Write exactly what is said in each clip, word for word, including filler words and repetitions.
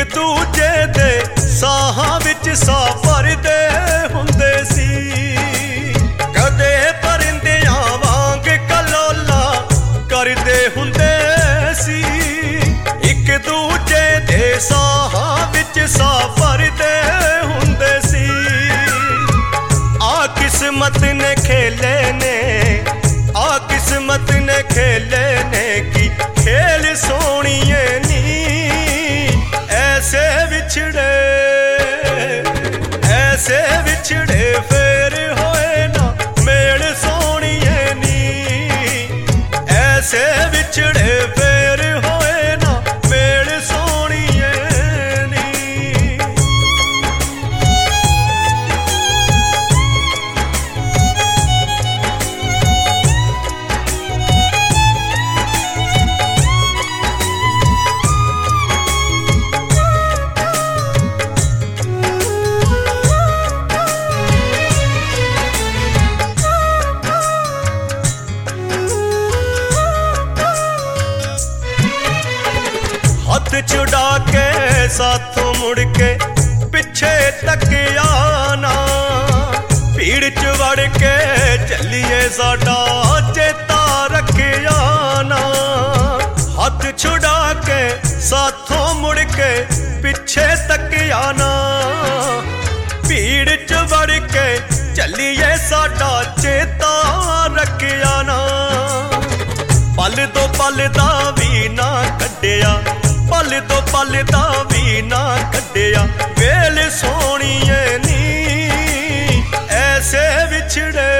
दूजे दे साहां विच साह भरदे हुंदे सी। कदे परिंदियां वांग कलोला करदे हुंदे सी। इक दूजे दे साहां विच साह भरदे हुंदे सी। आ किस्मत ने खेले ने, आ किस्मत ने खेले ने की खेल सोहणिए नी। ऐसे बिछड़े ऐसे बिछड़े फेर होए ना मेल सोहणिए नी। ऐसे बिछड़े फेर होए ना मेल सोहणिए नी। हथ छुड़ा के साथों मुड़ के पिछे तकिया ना। भीड़ च वड़ के चलिए साडा चेता रखिया ना। हथ छुड़ा के साथों मुड़ के पिछे तकिया ना। भीड़ च वड़ के चलिए साडा चेता रखिया ना। पल दो पल दा भी ना कड्डिया, पल दो पल दा भी ना कड्डिया वेल सोहणिए नी। ऐसे बिछड़े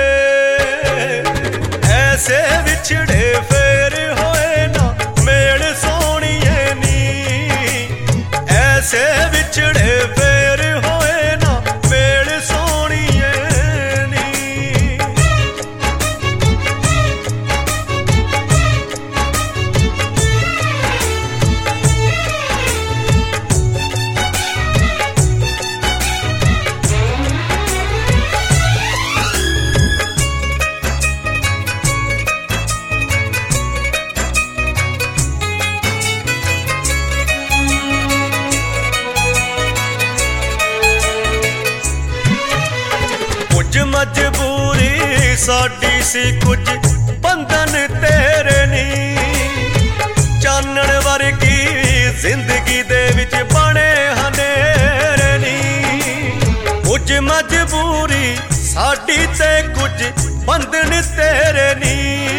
ऐसे बिछड़े फेर होए ना मेल सोहणिए नी। ऐसे बिछड़े फेर होए ना मेल सोहणिए नी। कुछ मजबूरी साडी सी कुछ बंधन तेरे नी। चानण वर्गी जिंदगी दे विच बने हनेरे नी। कुछ मजबूरी साडी ते कुछ बंधन तेरे नी।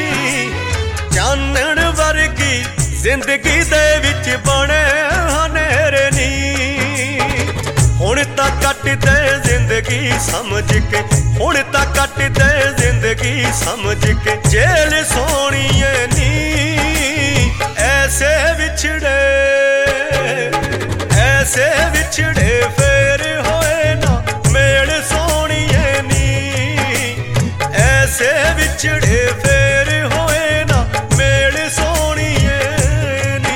चानण वर्गी जिंदगी दे विच बने हनेरे नी। हुण तां कट दे जिंदगी समझ के, हुण तां कट दे जिंदगी समझ के जेल सोहणिए नी। ऐसे बिछड़े ऐसे बिछड़े फेर होए ना मेल सोहणिए नी। ऐसे बिछड़े फेर होए ना मेल सोहणिए नी।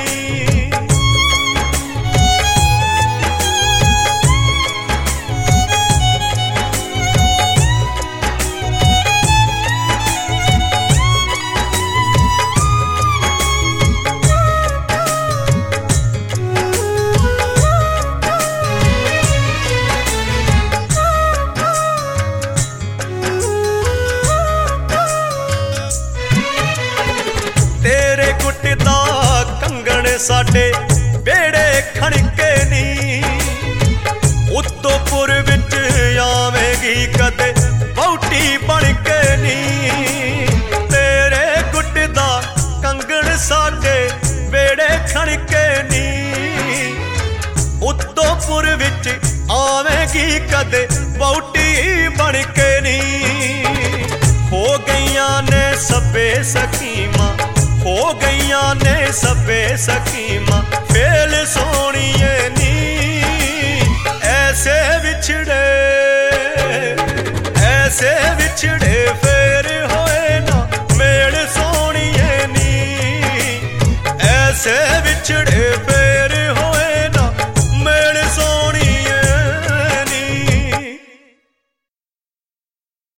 तेरे गुट दा कंगण साडे बेड़े खड़के नी। उत्तों पुर विच आवेगी कदे वहुटी बन के नी। तेरे गुट दा कंगण साडे बेड़े खड़के नी। उत्तों पुर विच आवेगी कदे वहुटी बन के नी। हो गईयां ने सभे सकीमां, हो गईयां ने सभे सकीमां फेल सोहणिए नी। ऐसे बिछड़े ऐसे बिछड़े फेर होए ना मेल सोहणिए नी। ऐसे बिछड़े